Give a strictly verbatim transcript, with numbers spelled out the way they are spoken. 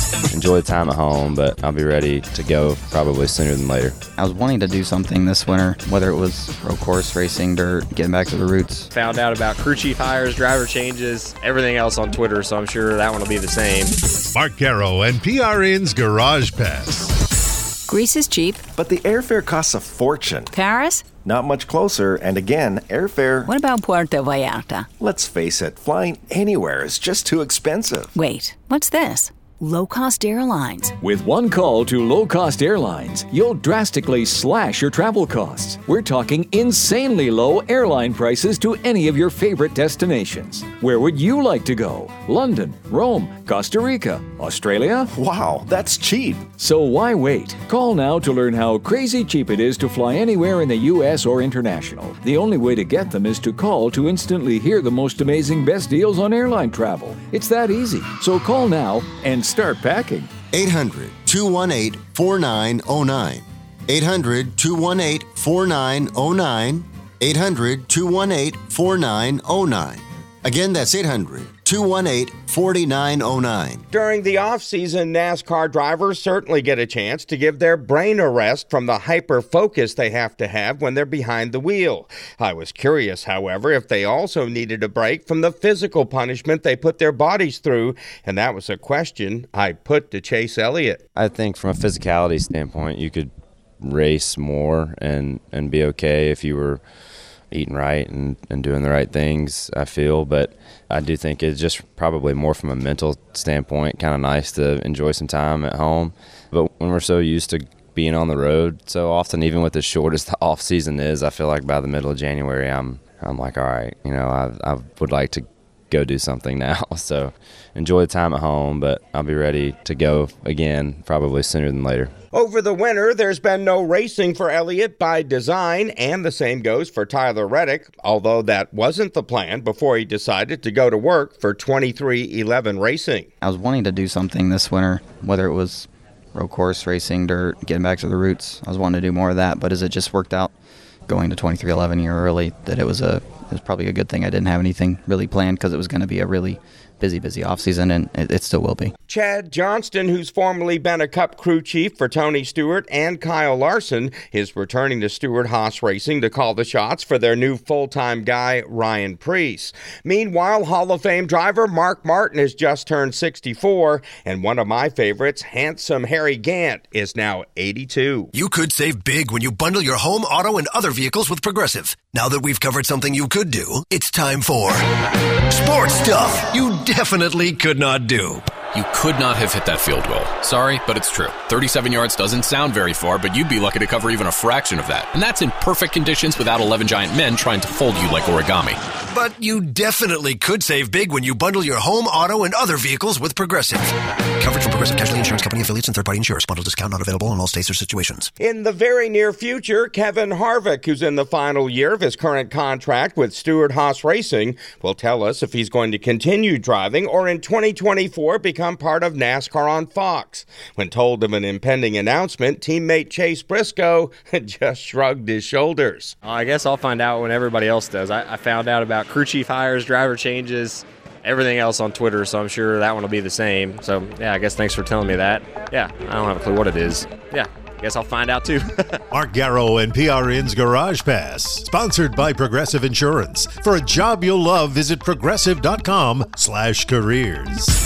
enjoy the time at home, but I'll be ready to go probably sooner than later. I was wanting to do something this winter, whether it was road course, racing, dirt, getting back to the roots. Found out about crew chief hires, driver changes, everything else on Twitter, so I'm sure that one will be the same. Mark Garrow and P R N's Garage Pass. Greece is cheap. But the airfare costs a fortune. Paris? Not much closer, and again, airfare... What about Puerto Vallarta? Let's face it, flying anywhere is just too expensive. Wait, what's this? Low-cost airlines. With one call to low-cost airlines, you'll drastically slash your travel costs. We're talking insanely low airline prices to any of your favorite destinations. Where would you like to go? London, Rome, Costa Rica, Australia? Wow, that's cheap. So why wait? Call now to learn how crazy cheap it is to fly anywhere in the U S or international. The only way to get them is to call to instantly hear the most amazing best deals on airline travel. It's that easy. So call now and start packing. eight hundred, two one eight, four nine zero nine. eight hundred, two one eight, four nine zero nine. eight hundred, two one eight, four nine zero nine. Again, that's eight hundred, two one eight, four nine zero nine. During the off-season, NASCAR drivers certainly get a chance to give their brain a rest from the hyper-focus they have to have when they're behind the wheel. I was curious, however, if they also needed a break from the physical punishment they put their bodies through, and that was a question I put to Chase Elliott. I think from a physicality standpoint, you could race more and, and be okay if you were eating right and, and doing the right things, I feel. But I do think it's just probably more from a mental standpoint, kind of nice to enjoy some time at home. But when we're so used to being on the road so often, even with as short as the off season is, I feel like by the middle of January, I'm I'm like, all right, you know, I I would like to go do something now. So enjoy the time at home, but I'll be ready to go again probably sooner than later. Over the winter, there's been no racing for Elliott by design, and the same goes for Tyler Reddick, although that wasn't the plan before he decided to go to work for twenty-three eleven Racing. I was wanting to do something this winter, whether it was road course, racing, dirt, getting back to the roots. I was wanting to do more of that, but as it just worked out going to twenty-three eleven year early, that it was a it was probably a good thing I didn't have anything really planned, because it was going to be a really busy, busy offseason, and it, it still will be. Chad Johnston, who's formerly been a Cup crew chief for Tony Stewart and Kyle Larson, is returning to Stewart-Haas Racing to call the shots for their new full-time guy, Ryan Preece. Meanwhile, Hall of Fame driver Mark Martin has just turned sixty-four, and one of my favorites, handsome Harry Gant, is now eighty-two. You could save big when you bundle your home, auto, and other vehicles with Progressive. Now that we've covered something you could do, it's time for sports stuff you definitely could not do. You could not have hit that field goal. Sorry, but it's true. thirty-seven yards doesn't sound very far, but you'd be lucky to cover even a fraction of that. And that's in perfect conditions without eleven giant men trying to fold you like origami. But you definitely could save big when you bundle your home, auto, and other vehicles with Progressive. Coverage from Progressive Casualty Insurance Company affiliates and third-party insurers. Bundle discount not available in all states or situations. In the very near future, Kevin Harvick, who's in the final year of his current contract with Stewart-Haas Racing, will tell us if he's going to continue driving or in twenty twenty-four become part of NASCAR on Fox. When told of an impending announcement, teammate Chase Briscoe just shrugged his shoulders. I guess I'll find out when everybody else does. I, I found out about crew chief hires, driver changes, everything else on Twitter, so I'm sure that one will be the same. So, yeah, I guess thanks for telling me that. Yeah, I don't have a clue what it is. Yeah, I guess I'll find out too. Mark Garrow and P R N's Garage Pass, sponsored by Progressive Insurance. For a job you'll love, visit progressive dot com slash careers.